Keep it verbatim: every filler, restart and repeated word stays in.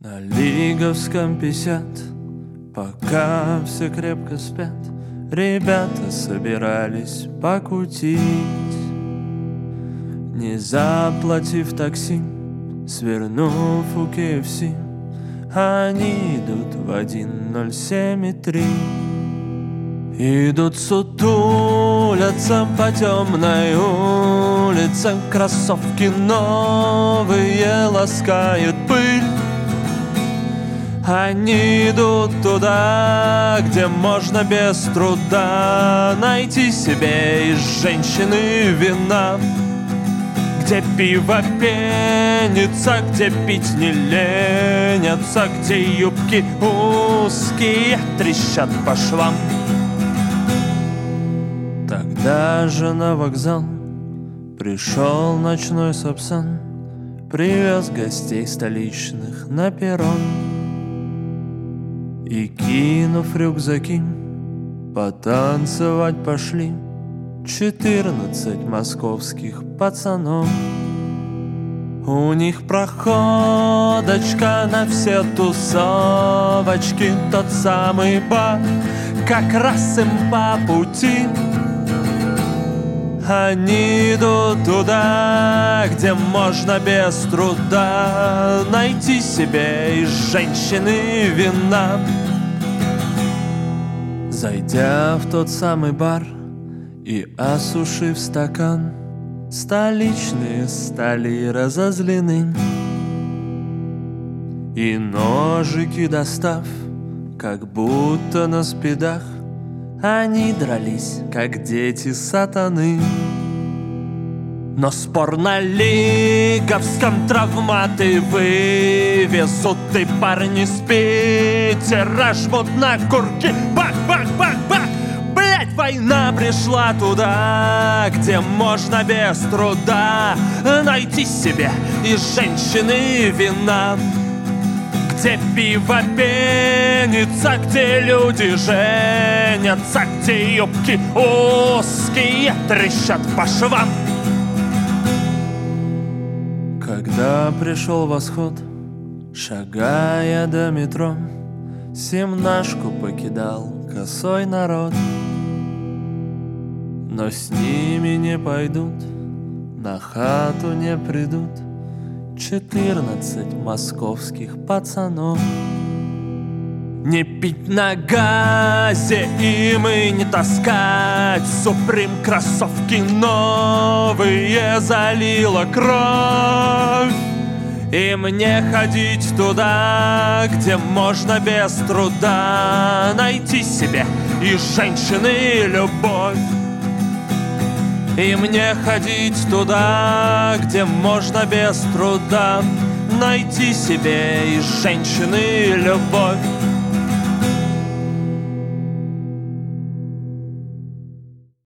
На Лиговском пятьдесят, пока все крепко спят, ребята собирались покутить. Не заплатив такси, свернув у кей эф си, они идут в один ноль семь три. Идут сутулятся по темной улице, кроссовки новые ласкает пыль. Они идут туда, где можно без труда найти себе из женщины вина, где пиво пенится, где пить не ленятся, где юбки узкие трещат по швам. Тогда же на вокзал пришел ночной Сапсан, привез гостей столичных на перрон. И, кинув рюкзаки, потанцевать пошли четырнадцать московских пацанов. У них проходочка на все тусовочки, тот самый бар как раз им по пути. Они идут туда, где можно без труда найти себе из женщины вина. Зайдя в тот самый бар и осушив стакан, столичные стали разозлены. И ножики достав, как будто на спидах, они дрались, как дети сатаны. Но спор на Лиговском травматы вывезут, и парни с Питера жмут на курки. Бах-бах-бах-бах! Блять, война пришла туда, где можно без труда найти себе из женщины вина, где пиво пенится, где люди женятся, где юбки узкие трещат по швам. Когда пришел восход, шагая до метро, семнашку покидал косой народ. Но с ними не пойдут, на хату не придут четырнадцать московских пацанов. Не пить на газе им и не таскать Суприм кроссовки новые залила кровь. Им не ходить туда, где можно без труда найти себе из женщины любовь. Им не ходить туда, где можно без труда найти себе из женщины любовь.